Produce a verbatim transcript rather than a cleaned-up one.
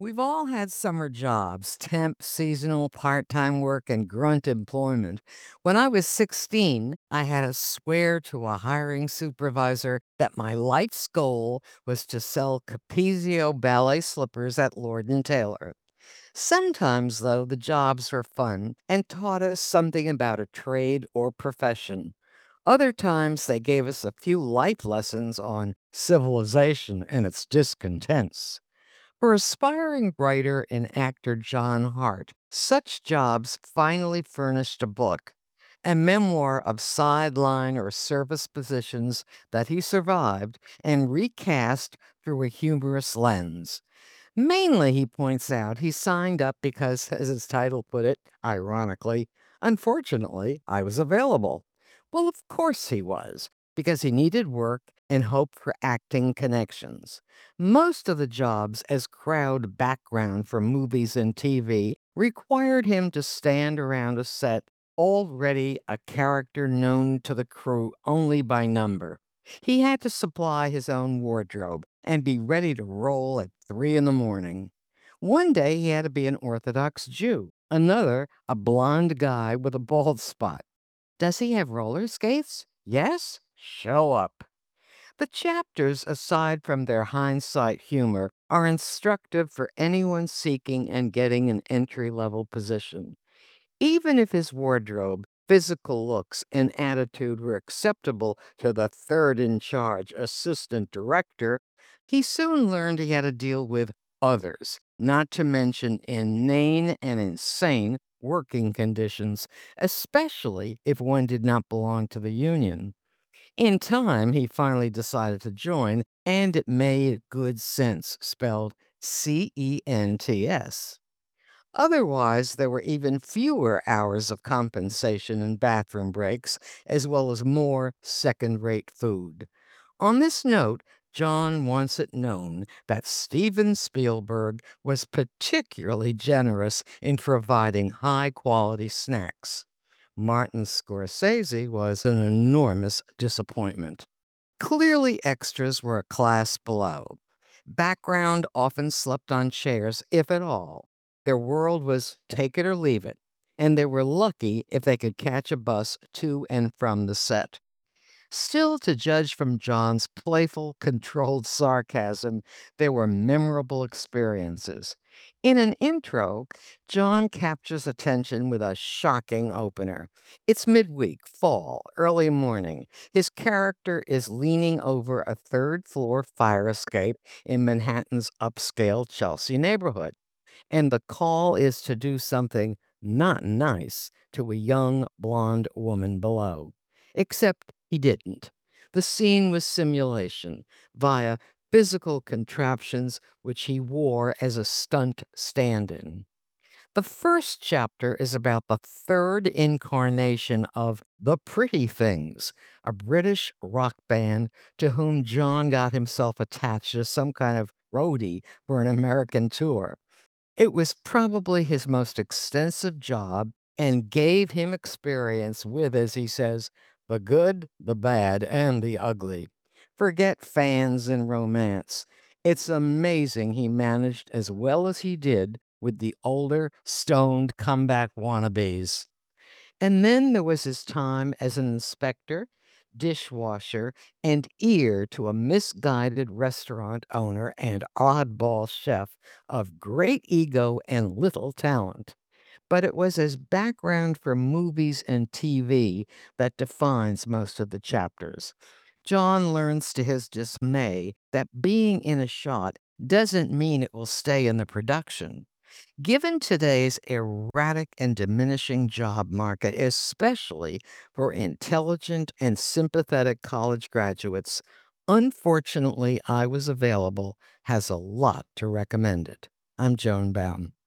We've all had summer jobs, temp, seasonal, part time work, and grunt employment. When I was sixteen, I had to swear to a hiring supervisor that my life's goal was to sell Capezio ballet slippers at Lord and Taylor. Sometimes, though, the jobs were fun and taught us something about a trade or profession. Other times, they gave us a few life lessons on civilization and its discontents. For aspiring writer and actor John Hart, such jobs finally furnished a book, a memoir of sideline or service positions that he survived and recast through a humorous lens. Mainly, he points out, he signed up because, as his title put it, ironically, unfortunately, I was available. Well, of course he was, because he needed work and hoped for acting connections. Most of the jobs as crowd background for movies and T V required him to stand around a set already a character known to the crew only by number. He had to supply his own wardrobe and be ready to roll at three in the morning. One day he had to be an Orthodox Jew, another, a blond guy with a bald spot. Does he have roller skates? Yes? Show up. The chapters, aside from their hindsight humor, are instructive for anyone seeking and getting an entry level position. Even if his wardrobe, physical looks, and attitude were acceptable to the third in charge assistant director, he soon learned he had to deal with others, not to mention inane and insane working conditions, especially if one did not belong to the union. In time, he finally decided to join, and it made good sense, spelled C E N T S. Otherwise, there were even fewer hours of compensation and bathroom breaks, as well as more second rate food. On this note, John wants it known that Steven Spielberg was particularly generous in providing high quality snacks. Martin Scorsese was an enormous disappointment. Clearly, extras were a class below. Background often slept on chairs, if at all. Their world was take it or leave it, and they were lucky if they could catch a bus to and from the set. Still, to judge from John's playful, controlled sarcasm, there were memorable experiences. In an intro, John captures attention with a shocking opener. It's midweek, fall, early morning. His character is leaning over a third floor fire escape in Manhattan's upscale Chelsea neighborhood, and the call is to do something not nice to a young blonde woman below. Except he didn't. The scene was simulation via physical contraptions which he wore as a stunt stand in. The first chapter is about the third incarnation of The Pretty Things, a British rock band to whom John got himself attached as some kind of roadie for an American tour. It was probably his most extensive job and gave him experience with, as he says, the good, the bad, and the ugly. Forget fans and romance. It's amazing he managed as well as he did with the older, stoned comeback wannabes. And then there was his time as an inspector, dishwasher, and ear to a misguided restaurant owner and oddball chef of great ego and little talent. But it was his background for movies and T V that defines most of the chapters. John learns to his dismay that being in a shot doesn't mean it will stay in the production. Given today's erratic and diminishing job market, especially for intelligent and sympathetic college graduates, unfortunately, I Was Available has a lot to recommend it. I'm Joan Baum.